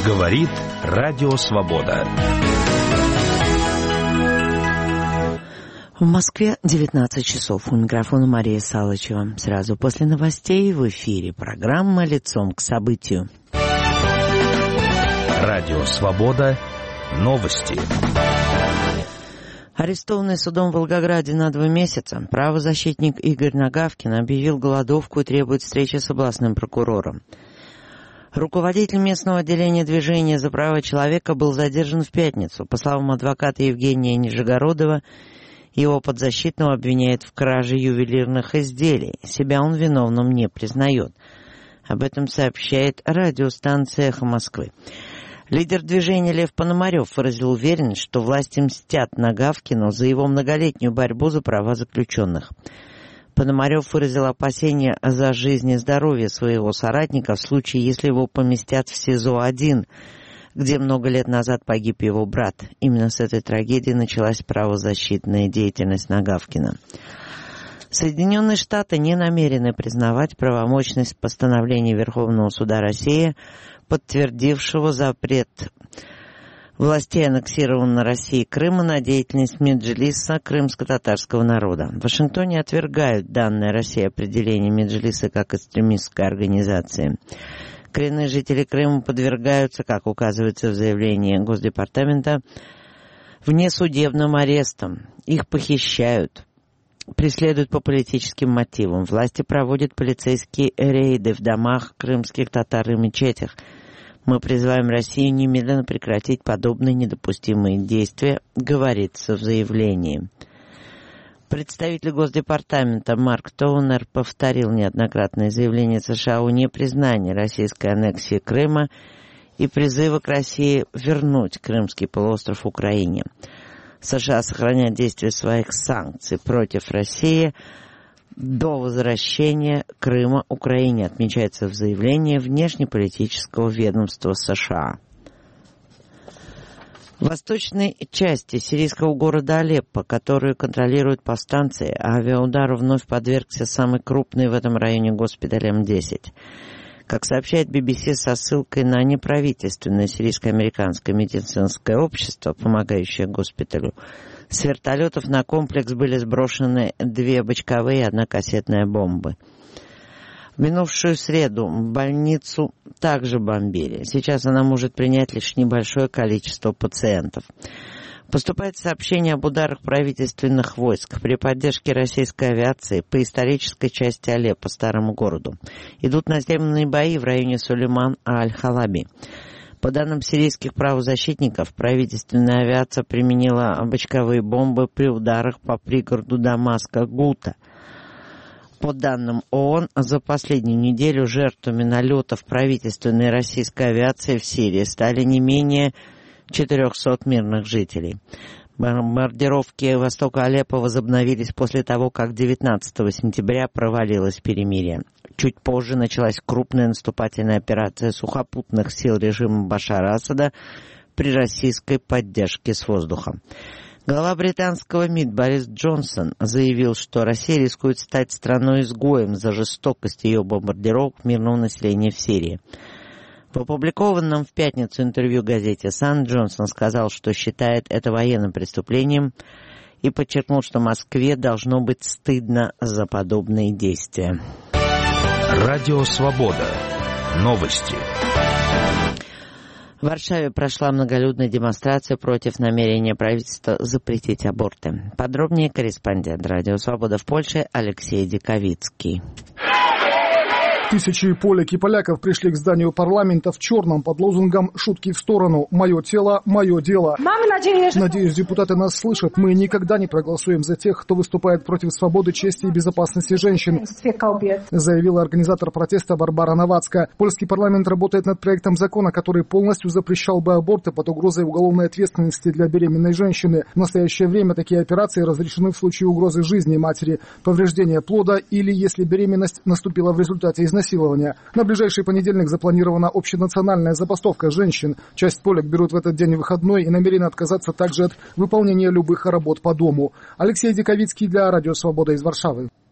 Говорит Радио Свобода. В Москве 19 часов. У микрофона Мария Салычева. Сразу после новостей в эфире программа «Лицом к событию». Радио Свобода. Новости. Арестованный судом в Волгограде на 2 месяца, правозащитник Игорь Нагавкин объявил голодовку и требует встречи с областным прокурором. Руководитель местного отделения движения за права человека был задержан в пятницу. По словам адвоката Евгения Нижегородова, его подзащитного обвиняют в краже ювелирных изделий. Себя он виновным не признает. Об этом сообщает радиостанция «Эхо Москвы». Лидер движения Лев Пономарев выразил уверенность, что власти мстят Нагавкину за его многолетнюю борьбу за права заключенных. Пономарев выразил опасения за жизнь и здоровье своего соратника в случае, если его поместят в СИЗО-1, где много лет назад погиб его брат. Именно с этой трагедии началась правозащитная деятельность Нагавкина. Соединенные Штаты не намерены признавать правомочность постановления Верховного суда России, подтвердившего запрет властей аннексированного России Крыма на деятельность Меджлиса крымско-татарского народа. В Вашингтоне отвергают данное России определение Меджлиса как экстремистской организации. Коренные жители Крыма подвергаются, как указывается в заявлении Госдепартамента, внесудебным арестам. Их похищают, преследуют по политическим мотивам. Власти проводят полицейские рейды в домах крымских татар и мечетях. Мы призываем Россию немедленно прекратить подобные недопустимые действия, говорится в заявлении. Представитель Госдепартамента Марк Тоунер повторил неоднократное заявление США о непризнании российской аннексии Крыма и призыва к России вернуть Крымский полуостров Украине. США сохранят действие своих санкций против России до возвращения Крыма Украине, отмечается в заявлении внешнеполитического ведомства США. В восточной части сирийского города Алеппо, которую контролируют повстанцы, авиаудару вновь подвергся самый крупный в этом районе госпиталь М-10. Как сообщает BBC со ссылкой на неправительственное сирийско-американское медицинское общество, помогающее госпиталю, с вертолетов на комплекс были сброшены 2 бочковые и 1 кассетная бомбы. В минувшую среду больницу также бомбили. Сейчас она может принять лишь небольшое количество пациентов. Поступает сообщение об ударах правительственных войск при поддержке российской авиации по исторической части Алеппо, старому городу. Идут наземные бои в районе Сулейман-аль-Халаби. По данным сирийских правозащитников, правительственная авиация применила бочковые бомбы при ударах по пригороду Дамаска Гута. По данным ООН, за последнюю неделю жертвами налетов правительственной российской авиации в Сирии стали не менее 400 мирных жителей. Бомбардировки востока Алеппо возобновились после того, как 19 сентября провалилось перемирие. Чуть позже началась крупная наступательная операция сухопутных сил режима Башара Асада при российской поддержке с воздуха. Глава британского МИД Борис Джонсон заявил, что Россия рискует стать страной-изгоем за жестокость ее бомбардировок мирного населения в Сирии. В опубликованном в пятницу интервью газете «Сан» Джонсон сказал, что считает это военным преступлением и подчеркнул, что Москве должно быть стыдно за подобные действия. Радио Свобода. Новости. В Варшаве прошла многолюдная демонстрация против намерения правительства запретить аборты. Подробнее корреспондент Радио Свобода в Польше Алексей Диковицкий. Тысячи полек и поляков пришли к зданию парламента в черном под лозунгом «Шутки в сторону. Мое тело, мое дело». Надеюсь, депутаты нас слышат. Мы никогда не проголосуем за тех, кто выступает против свободы, чести и безопасности женщин, заявила организатор протеста Барбара Новацка. Польский парламент работает над проектом закона, который полностью запрещал бы аборты под угрозой уголовной ответственности для беременной женщины. В настоящее время такие операции разрешены в случае угрозы жизни матери, повреждения плода или если беременность наступила в результате изнасилования. На ближайший понедельник запланирована общенациональная забастовка женщин. Часть полек берут в этот день выходной и намерены отказаться также от выполнения любых работ по дому. Алексей Диковицкий для Радио Свобода из Варшавы.